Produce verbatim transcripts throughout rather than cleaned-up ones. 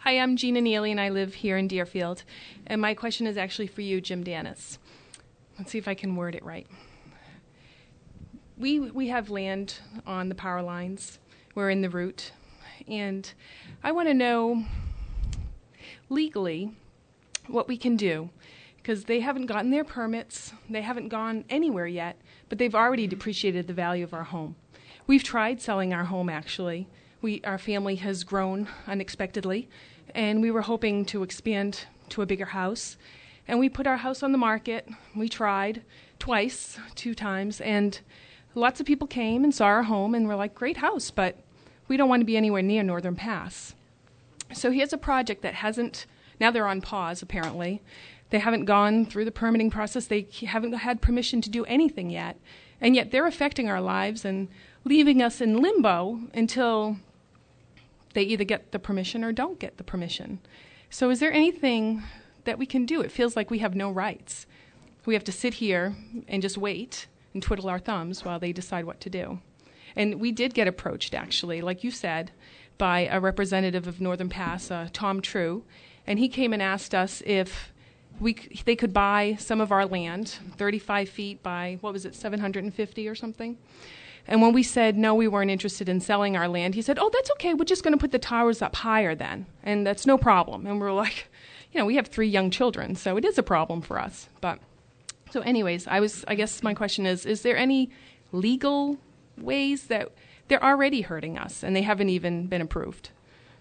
Hi, I'm Gina Neely, and I live here in Deerfield. And my question is actually for you, Jim Danis. Let's see if I can word it right. We we have land on the power lines. We're in the route. And I want to know legally what we can do, because they haven't gotten their permits. They haven't gone anywhere yet, but they've already depreciated the value of our home. We've tried selling our home, actually. We, our family has grown unexpectedly, and we were hoping to expand to a bigger house. And we put our house on the market. We tried twice, two times, and lots of people came and saw our home and were like, great house, but we don't want to be anywhere near Northern Pass. So here's a project that hasn't, now they're on pause, apparently. They haven't gone through the permitting process. They haven't had permission to do anything yet. And yet they're affecting our lives and leaving us in limbo until they either get the permission or don't get the permission. So is there anything that we can do? It feels like we have no rights. We have to sit here and just wait and twiddle our thumbs while they decide what to do. And we did get approached, actually, like you said, by a representative of Northern Pass, uh, Tom True, and he came and asked us if we c- they could buy some of our land, thirty-five feet by, what was it, seven hundred fifty or something? And when we said, no, we weren't interested in selling our land, he said, oh, that's okay. We're just going to put the towers up higher then, and that's no problem. And we're like, you know, we have three young children, so it is a problem for us. But so anyways, I was, I guess my question is, is there any legal ways that they're already hurting us and they haven't even been approved?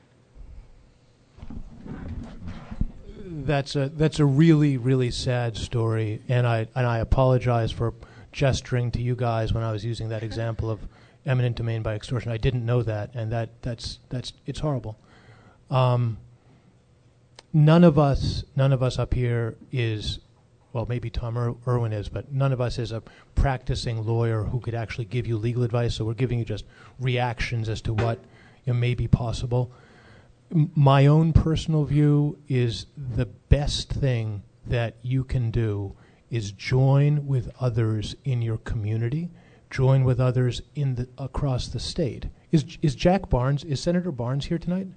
That's a that's a really, really sad story, and I and I apologize for gesturing to you guys when I was using that example of eminent domain by extortion. I didn't know that, and that that's that's it's horrible. Um, none of us none of us up here is, well, maybe Tom Ir- Irwin is, but none of us is a practicing lawyer who could actually give you legal advice. So we're giving you just reactions as to what, you know, may be possible. M- my own personal view is the best thing that you can do is join with others in your community, join with others in the across the state. Is is Jack Barnes, is Senator Barnes here tonight?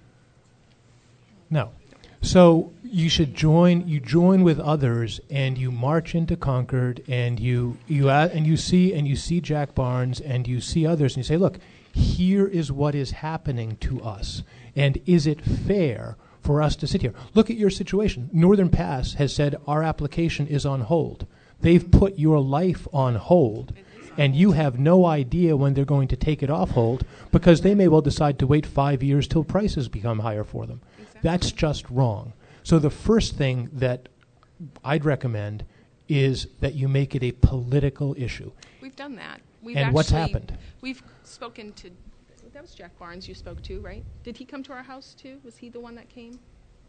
No. So you should join. You join with others, and you march into Concord, and you you uh, and you see and you see Jack Barnes, and you see others, and you say, "Look, here is what is happening to us, and is it fair for us to sit here? Look at your situation. Northern Pass has said our application is on hold. They've put your life on hold, and you have no idea when they're going to take it off hold because they may well decide to wait five years till prices become higher for them." Exactly. That's just wrong. So the first thing that I'd recommend is that you make it a political issue. We've done that. We've and actually, what's happened? We've spoken to, that was Jack Barnes you spoke to, right? Did he come to our house too? Was he the one that came?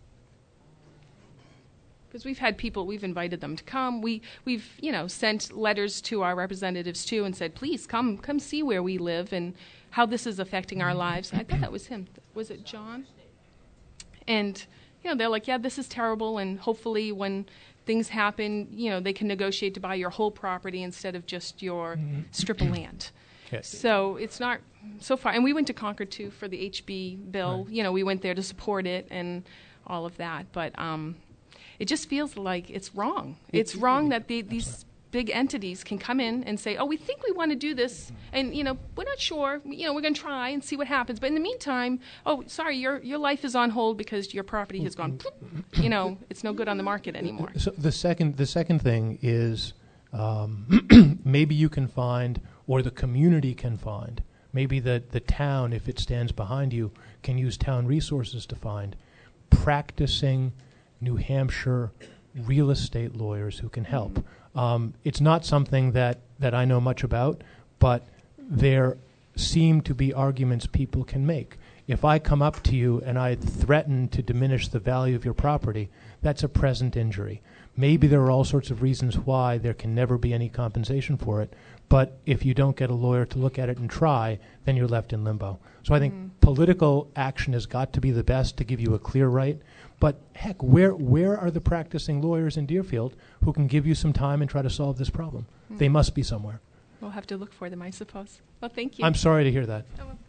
Because we've had people, we've invited them to come. We, we've, you know, sent letters to our representatives too and said, please come, come see where we live and how this is affecting our lives. I thought that was him. Was it John? And, you know, they're like, yeah, this is terrible, and hopefully when things happen, you know, they can negotiate to buy your whole property instead of just your mm-hmm. strip of land. Yes. So it's not so far. And we went to Concord too for the H B bill. Right. You know, we went there to support it and all of that. But um, it just feels like it's wrong. It's wrong that the, these big entities can come in and say, oh, we think we want to do this, and, you know, we're not sure. You know, we're going to try and see what happens. But in the meantime, oh, sorry, your your life is on hold because your property has gone, you know, it's no good on the market anymore. So the second the second thing is um, maybe you can find, or the community can find, maybe the, the town, if it stands behind you, can use town resources to find practicing New Hampshire real estate lawyers who can help. Mm-hmm. Um, it's not something that, that I know much about, but there seem to be arguments people can make. If I come up to you and I threaten to diminish the value of your property, that's a present injury. Maybe there are all sorts of reasons why there can never be any compensation for it, but if you don't get a lawyer to look at it and try, then you're left in limbo. So I think mm-hmm. political action has got to be the best to give you a clear right. But heck, where where are the practicing lawyers in Deerfield who can give you some time and try to solve this problem? Mm-hmm. They must be somewhere. We'll have to look for them, I suppose. Well, thank you. I'm sorry to hear that. Oh, well.